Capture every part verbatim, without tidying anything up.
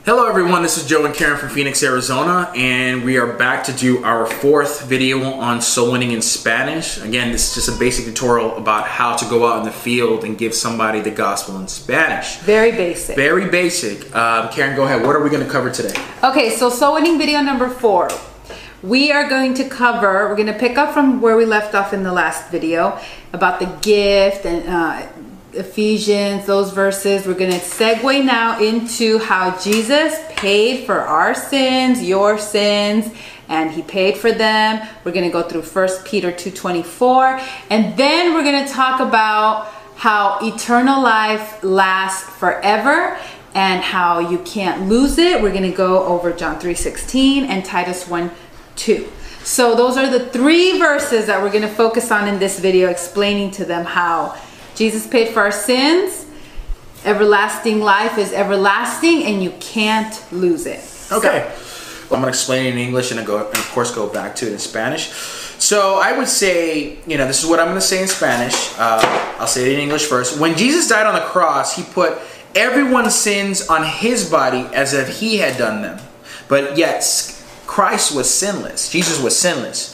Hello everyone, this is Joe and Karen from Phoenix, Arizona, and we are back to do our fourth video on soul winning in Spanish. Again, this is just a basic tutorial about how to go out in the field and give somebody the gospel in Spanish. Very basic. Very basic. Um, Karen, go ahead. What are we going to cover today? Okay, so soul winning video number four. We are going to cover, we're going to pick up from where we left off in the last video about the gift and uh, Ephesians, those verses. We're going to segue now into how Jesus paid for our sins, your sins, and he paid for them. We're going to go through First Peter two twenty-four, and then we're going to talk about how eternal life lasts forever and how you can't lose it. We're going to go over John three sixteen and Titus one two. So those are the three verses that we're going to focus on in this video, explaining to them how Jesus paid for our sins, everlasting life is everlasting, and you can't lose it. Okay. So, well, I'm going to explain it in English and, go, and of course go back to it in Spanish. So I would say, you know, this is what I'm going to say in Spanish. Uh, I'll say it in English first. When Jesus died on the cross, he put everyone's sins on his body as if he had done them. But yet, Christ was sinless. Jesus was sinless.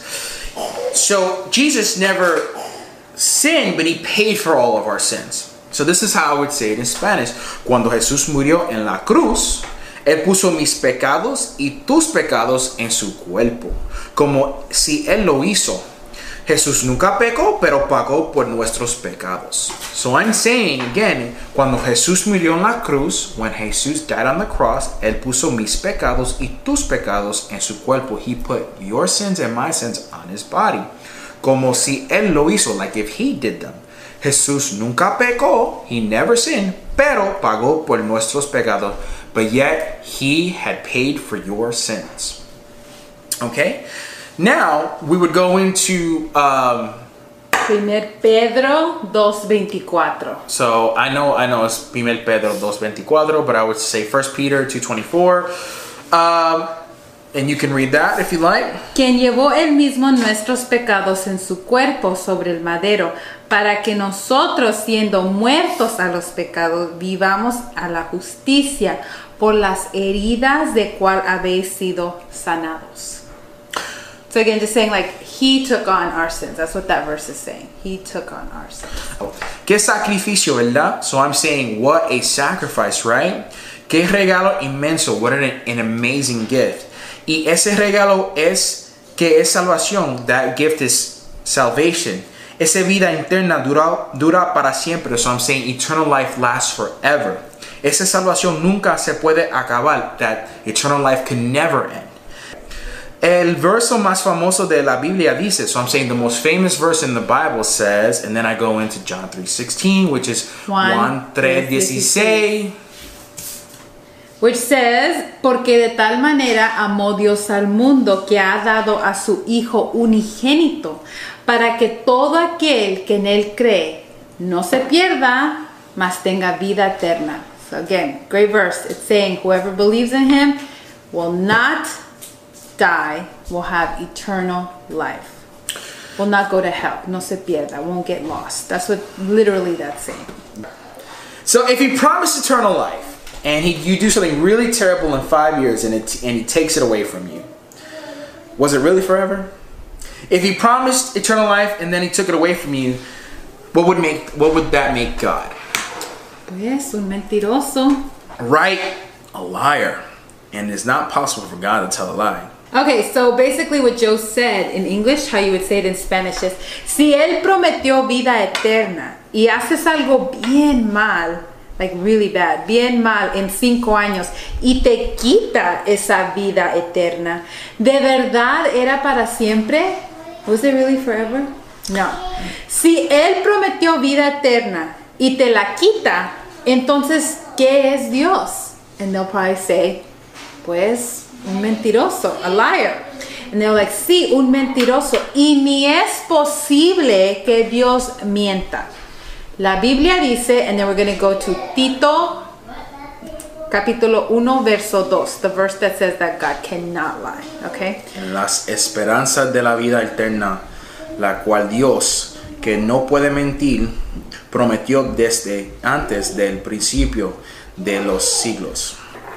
So Jesus never sinned, but he paid for all of our sins. So this is how I would say it in Spanish. Cuando Jesús murió en la cruz, él puso mis pecados y tus pecados en su cuerpo, como si él lo hizo. Jesús nunca pecó, pero pagó por nuestros pecados. So I'm saying again, cuando Jesús murió en la cruz, when Jesus died on the cross, él puso mis pecados y tus pecados en su cuerpo. He put your sins and my sins on his body. Como si él lo hizo, like if he did them. Jesús nunca pecó, he never sinned, pero pagó por nuestros pecados. But yet, he had paid for your sins. Okay? Now, we would go into... Um, Primer Pedro dos veinticuatro. so, I know I know it's Primer Pedro dos veinticuatro, but I would say First Peter two twenty-four. Um... And you can read that if you like. Quien llevó él mismo nuestros pecados en su cuerpo sobre el madero, para que nosotros, siendo muertos a los pecados, vivamos a la justicia, por las heridas de cual habéis sido sanados. So again, just saying like, he took on our sins. That's what that verse is saying. He took on our sins. Qué sacrificio, ¿verdad? So I'm saying, what a sacrifice, right? Qué regalo inmenso. What an, an amazing gift. Y ese regalo es que es salvación. That gift is salvation. Esa vida eterna dura, dura para siempre. So I'm saying eternal life lasts forever. Esa salvación nunca se puede acabar. That eternal life can never end. El verso más famoso de la Biblia dice, so I'm saying the most famous verse in the Bible says, and then I go into John three sixteen, which is Juan tres dieciséis. Which says, porque de tal manera amó Dios al mundo que ha dado a su Hijo unigénito, para que todo aquel que en él cree no se pierda, mas tenga vida eterna. So again, great verse. It's saying whoever believes in him will not die, will have eternal life. Will not go to hell. No se pierda, won't get lost. That's what literally that's saying. So if he promised eternal life, and he, you do something really terrible in five years and, it, and he takes it away from you, was it really forever? If he promised eternal life and then he took it away from you, what would make what would that make God? Pues un mentiroso. Right, a liar. And it's not possible for God to tell a lie. Okay, so basically what Joe said in English, how you would say it in Spanish is, si él prometió vida eterna y haces algo bien mal, like really bad, bien mal en cinco años, y te quita esa vida eterna, ¿de verdad era para siempre? Was it really forever? No. Si él prometió vida eterna y te la quita, entonces, ¿qué es Dios? And they'll probably say, pues, un mentiroso, a liar. And they're like, sí, un mentiroso. Y ni es posible que Dios mienta. La Biblia dice, and then we're going to go to Tito, capítulo uno, verso dos, the verse that says that God cannot lie, okay? En las esperanzas de la vida eterna, la cual Dios, que no puede mentir, prometió desde antes del principio de los siglos.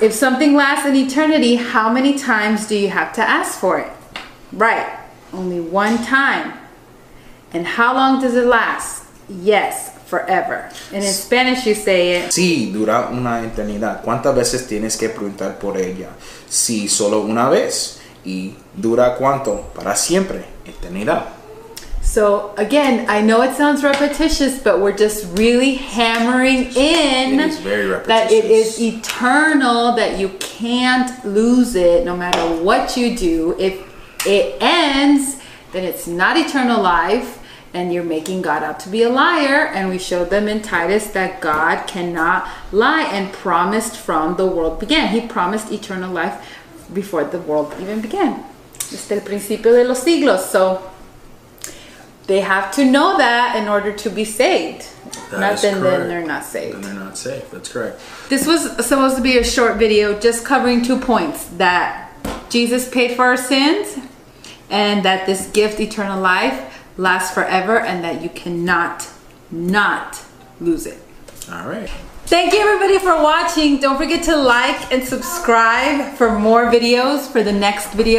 If something lasts an eternity, how many times do you have to ask for it? Right, only one time. And how long does it last? Yes, forever. And in Spanish you say it. Sí, dura una eternidad. ¿Cuántas veces tienes que preguntar por ella? Sí, solo una vez. ¿Y dura cuánto? Para siempre, eternidad. So again, I know it sounds repetitious, but we're just really hammering in It is very repetitious. that it is eternal, that you can't lose it no matter what you do. If it ends, then it's not eternal life, and you're making God out to be a liar. And we showed them in Titus that God cannot lie and promised from the world began. He promised eternal life before the world even began. Desde el principio de los siglos. So they have to know that in order to be saved. That Not is then, correct. then they're not saved. Then they're not saved. That's correct. This was supposed to be a short video just covering two points. That Jesus paid for our sins, and that this gift, eternal life, lasts forever, and that you cannot not lose it. All right. Thank you everybody for watching. Don't forget to like and subscribe for more videos for the next video.